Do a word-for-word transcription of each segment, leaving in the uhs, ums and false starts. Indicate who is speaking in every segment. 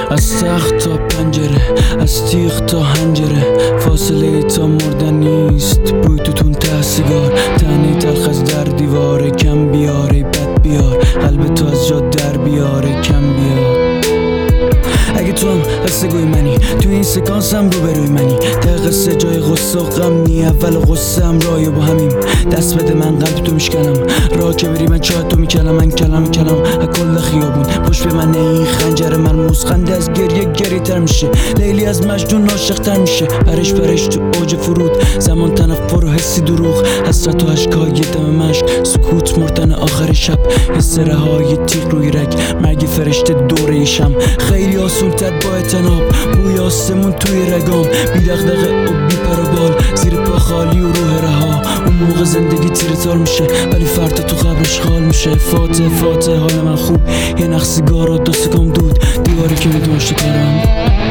Speaker 1: از تخت تا پنجره، از تیغ تا هنجره، فاصله تا مردن نیست. بوی توتون ته سیگار، تنه تلخ از در دیواره. کم بیاره بد بیار، قلب تو از جا در بیاره. کم بیار اگه تو هم قصه گوی منی، تو این سکانس هم رو بروی منی. ته قصه جای غصه و غم نی، اول غصه هم رای با همیم. دست بده من قلب تو میشکنم، راه که بری من چاه تو میکنم. من کلم کلم از کل خیابون، پشت به من این خنجر من موسخنده از گریه گری تر میشه. لیلی از مجنون عاشق تر میشه. پرش پرش تو اوج فرود، زمان تنفر و حسی دروغ، حسرت و اشکای دم مشک، سکوت مردن آخر شب، حس رهای تیغ روی رگ، مرگ فرشته دوره شم. خیلی آسون تر با اتناب، بوی آسمون توی رگام، بی دغدغه و بی پر و بال، زیر پا خالی و روح رها. اون موقع زندگی تیره تار میشه، ولی فردا تو قبرش خال میشه. فاتح فاتح حال من خوب، یه نخ سیگار و دو سکام دود. دیواری که میدون شکارم،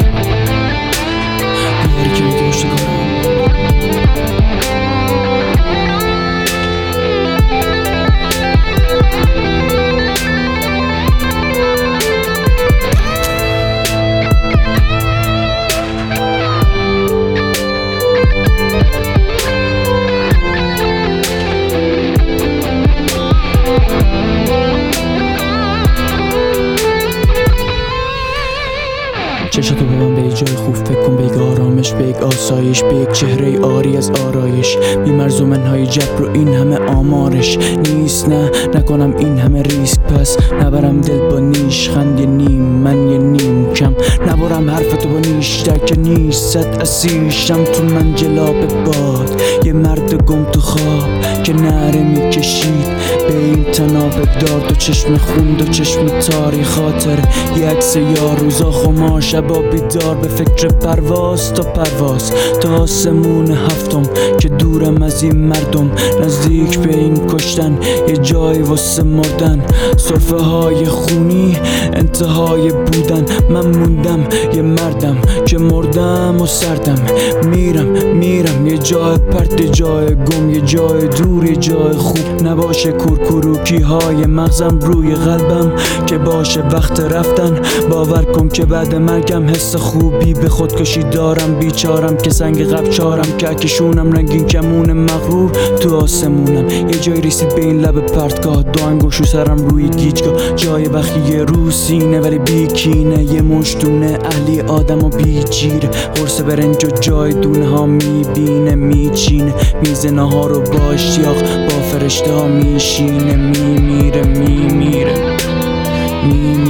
Speaker 1: دیواری که میدون شکارم. چشاتو به من به یه جای خوب فکر کن، به یک آرامش، به یک آسایش، به یک چهره آری از آرایش. بی‌مرز و منهای جبر و این همه آمارش نیست. نه نکنم این همه ریسک، پس نبرم دل با نیش خند. یه نیم من یه نیم کم، نبرم حرفتو با نیشتر که نیست. صد اسیرشم تو منجلاب باد، یه مرد گم تو خواب که نره میکشید به این تناب دار. دو چشم خون، دو چشم تاری خاطر، یه عکس یار. روزا خمار، شبا بیدار، به فکر پرواز تا پرواز تا آسمون هفتم که دورم از این مردم. نزدیک به این کشتن، یه جای واسه مردن. سرفه های خونی، انتهای بودن. من موندم یه مردم که مردم و سردم. میرم میرم یه جای پرت، یه جای گم، یه جای دور، یه جای خوب. نباشه کورکوروکی های مغزم روی قلبم، که باشه وقت رفتن. باور کن که بعد مرگم حس خوبی به خودکشی دارم. بیچارم که سنگ قبل چارم، که کشونم رنگین کمون مغرور تو آسمونم. یه جای رسید به این لب پرتگاه، دو انگوشو سرم روی گیجگاه. جای بخیه رو سینه ولی بیکینه، یه مشتونه اهلی آدم و بیجیره. قرص برنج و جای دونه ها میبینه میچینه. میز نهار رو با اشتیاق با فرشته ها میشینه. میمیره میمیره میمیره